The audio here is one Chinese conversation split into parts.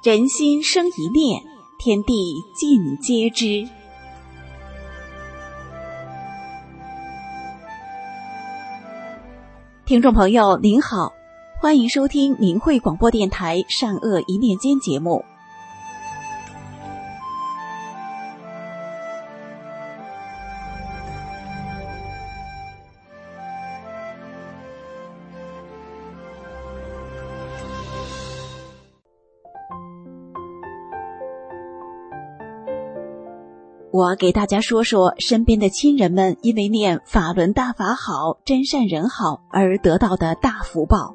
人心生一念，天地尽皆知。听众朋友您好，欢迎收听明慧广播电台善恶一念间节目。我给大家说说身边的亲人们因为念法轮大法好，真善人好而得到的大福报。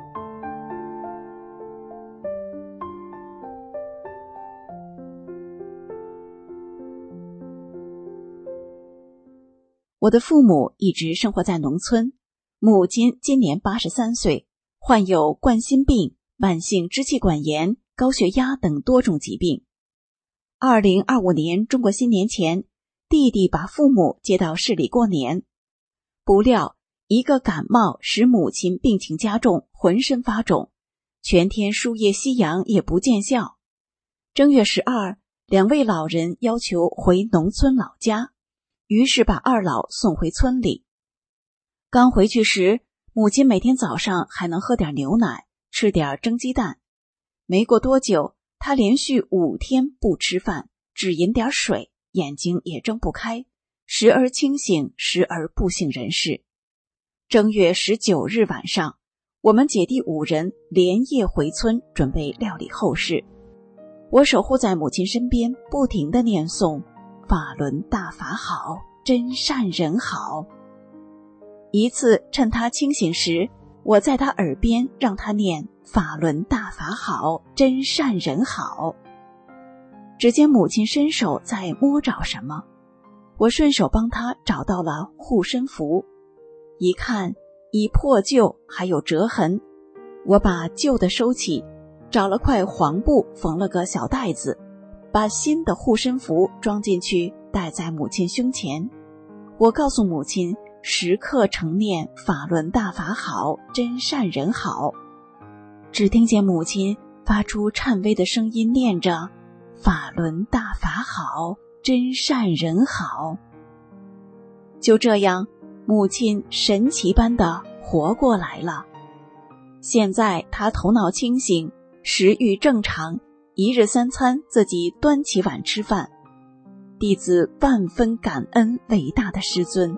我的父母一直生活在农村，母亲今年83岁，患有冠心病、慢性支气管炎、高血压等多种疾病。2025年中国新年前，弟弟把父母接到市里过年，不料一个感冒使母亲病情加重，浑身发肿，全天输液吸氧也不见效。正月12，两位老人要求回农村老家，于是把二老送回村里。刚回去时，母亲每天早上还能喝点牛奶，吃点蒸鸡蛋。没过多久，他连续5天不吃饭，只饮点水，眼睛也睁不开，时而清醒，时而不省人事。正月19日晚上，我们姐弟5人连夜回村，准备料理后事。我守护在母亲身边，不停地念诵法轮大法好，真善人好。一次趁他清醒时，我在他耳边让他念法轮大法好，真善人好。只见母亲伸手在摸找什么，我顺手帮他找到了护身符，一看已破旧，还有折痕。我把旧的收起，找了块黄布缝了个小袋子，把新的护身符装进去，戴在母亲胸前。我告诉母亲时刻承念法轮大法好，真善人好。只听见母亲发出颤巍的声音念着法轮大法好，真善人好。就这样，母亲神奇般的活过来了。现在她头脑清醒，食欲正常，一日3餐自己端起碗吃饭。弟子万分感恩伟大的师尊。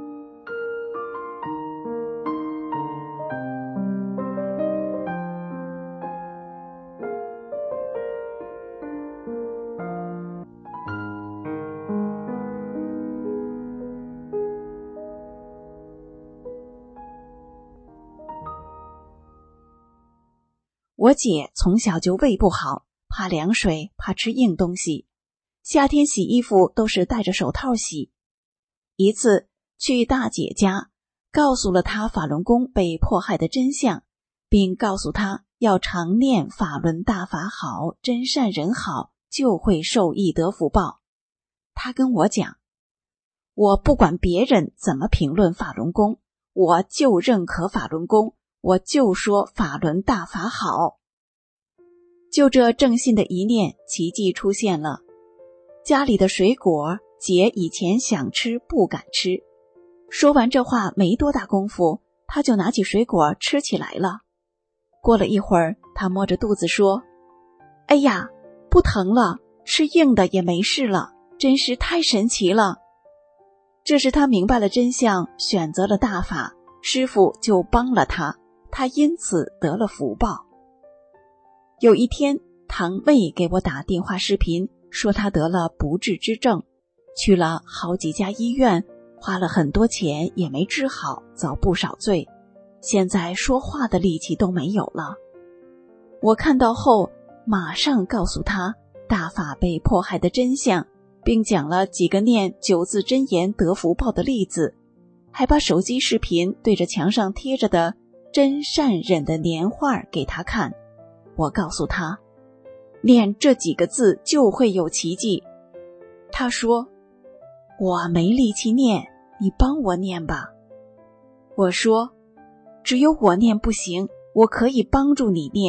我姐从小就胃不好，怕凉水，怕吃硬东西，夏天洗衣服都是戴着手套洗。一次去大姐家，告诉了她法轮功被迫害的真相，并告诉她要常念法轮大法好，真善人好，就会受益得福报。她跟我讲，我不管别人怎么评论法轮功，我就认可法轮功，我就说法轮大法好。就这正信的一念，奇迹出现了。家里的水果，姐以前想吃不敢吃。说完这话没多大功夫，她就拿起水果吃起来了。过了一会儿，她摸着肚子说：“哎呀，不疼了，吃硬的也没事了，真是太神奇了。”这是她明白了真相，选择了大法，师父就帮了她，她因此得了福报。有一天，堂妹给我打电话视频，说她得了不治之症，去了好几家医院，花了很多钱也没治好，遭不少罪，现在说话的力气都没有了。我看到后，马上告诉她大法被迫害的真相，并讲了几个念9字真言得福报的例子，还把手机视频对着墙上贴着的真善忍的年画给她看。我告诉她，念这几个字就会有奇迹。她说，我没力气念，你帮我念吧。我说，只有我念不行，我可以帮助你念，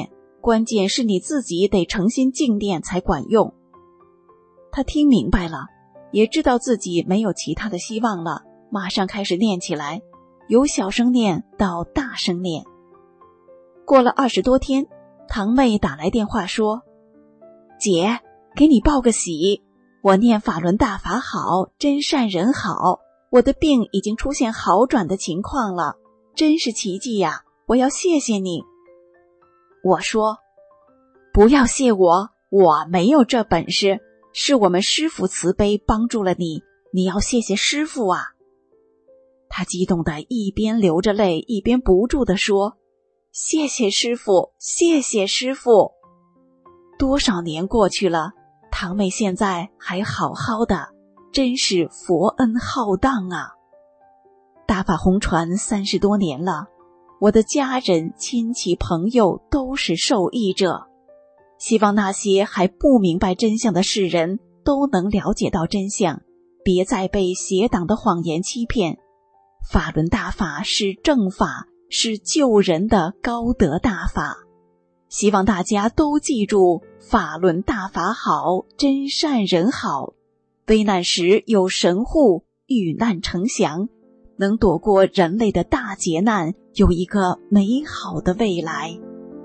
关键是你自己得诚心敬念才管用。他听明白了，也知道自己没有其他的希望了，马上开始念起来，由小声念到大声念。过了20多天，堂妹打来电话说，姐，给你报个喜，我念法轮大法好，真善人好，我的病已经出现好转的情况了，真是奇迹呀，我要谢谢你。我说，不要谢我，我没有这本事，是我们师父慈悲帮助了你，你要谢谢师父啊。他激动地一边流着泪一边不住地说，谢谢师父，谢谢师父。多少年过去了，堂妹现在还好好的，真是佛恩浩荡啊。大法红传30多年了，我的家人、亲戚、朋友都是受益者。希望那些还不明白真相的世人都能了解到真相，别再被邪党的谎言欺骗。法轮大法是正法，是救人的高德大法。希望大家都记住，法轮大法好，真善人好，危难时有神护，遇难成祥，能躲过人类的大劫难，有一个美好的未来。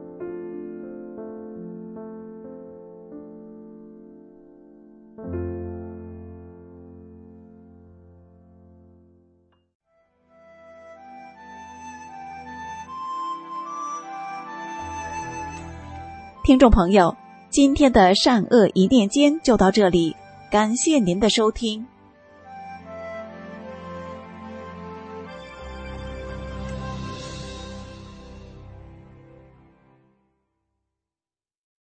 听众朋友，今天的善恶一念间就到这里，感谢您的收听。